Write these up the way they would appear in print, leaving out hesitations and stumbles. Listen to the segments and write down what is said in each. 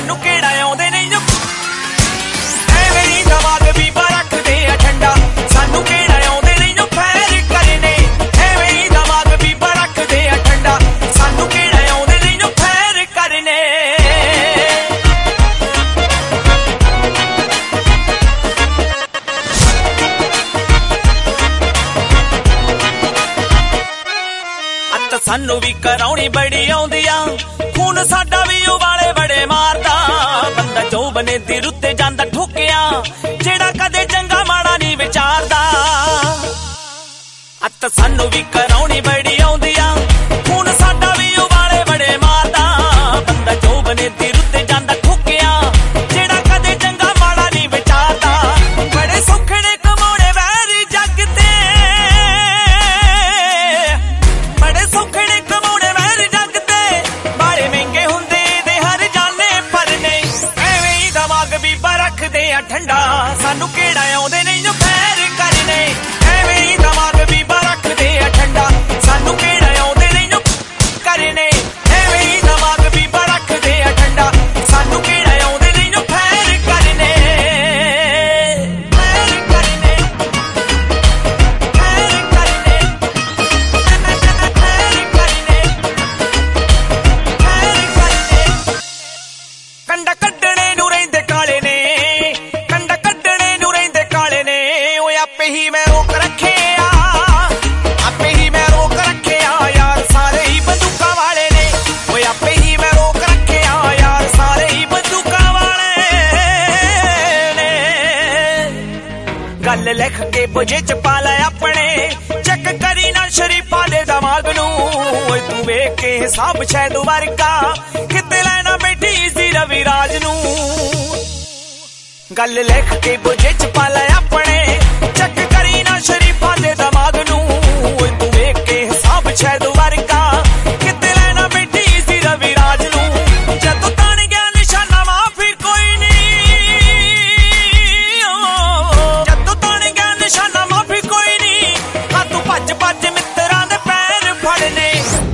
सानू केड़ा आउंदे नहीं जो एवें ही दिमाग बीबा रखदे आ ठंडा सानू केड़ा आउंदे नहीं जो फैर करने एवें ही दिमाग बीबा रखदे आ ठंडा सानू केड़ा आउंदे नहीं जो फैर करने अत सानू भी कराउणी बड़ी आउंदी आ खून साडा भी उबाले बड़े मारदा बंदा जो बने दी रुते जांदा ठोकिया जेड़ा कदे चंगा माड़ा नहीं विचारदा अत सानू भी कराउणी बड़ी आउंदी आ खून साडा भी उबाले बड़े मारदा बंदा जो बने दी रुते जांदा ठोकिया जेड़ा कदे चंगा माड़ा नहीं विचारदा बड़े सुखड़े कमाउने वैरी जग ते बड़े सुखड़े कमाउने वैरी जग ते बारे महंगे हुंदे दे हर जाने फरने एवें ही दिमाग बीबा रखदे आ ठंडा सानू केड़ा आउंदे नहीं जो फैर करने एवें ही दिमाग बीबा रखदे आ ठंडा सानू केड़ा आउंदे नहीं जो करने एवें ही दिमाग बीबा रखदे आ ठंडा सानू केड़ा आउंदे नहीं जो फैर करने फैर करने फैर करने फैर करने फैर करने कंडा कड्डणे नूं रहिंदे काले ने कंडा कड्डणे नूं रहिंदे काले ने ओए आपे ही मैं रोक रखे आपे ही मैं रोक रखे यार सारे ही बंदूकां वाले ने ओए आपे ही मैं रोक रखे यार सारे ही बंदूकां वाले ने गल लिख के बुझे च पा लै अपने चेक करी ना शरीफा दे दिमाग नूं ओए तू वेख के हिसाब शैद वर्गा किते लैना बैठी सी रवि राज नूं गल लिख के बुझे च पा लै अपने चेक करी ना शरीफा दे दिमाग नूं ओए तू वेख के हिसाब शैद वर्गा किते लैना बैठी सी रवि राज नूं जदों ताण गया निशाना माफी कोई नहीं जदों ताण गया निशाना माफी कोई नहीं हाँ तू भज भज मित्तरां दे पैर फड़ने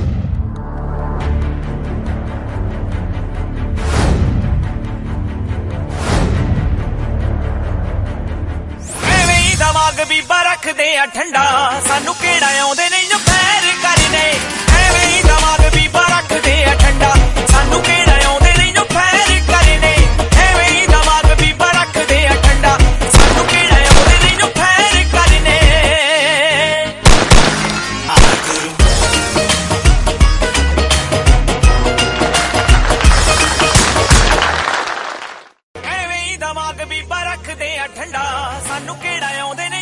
एवें ही दिमाग बीबा रखदे आ ठंडा सानू केड़ा आउंदे नहीं जो फैर करने एवें ही दिमाग बीबा रखदे आ ठंडा सानू केड़ा आउंदे नहीं जो फैर करने एवें ही दिमाग बीबा रखदे आ ठंडा सानू केड़ा आउंदे नहीं जो फैर करने एवें ही दिमाग बीबा रखदे आ ठंडा सानू केड़ा आउंदे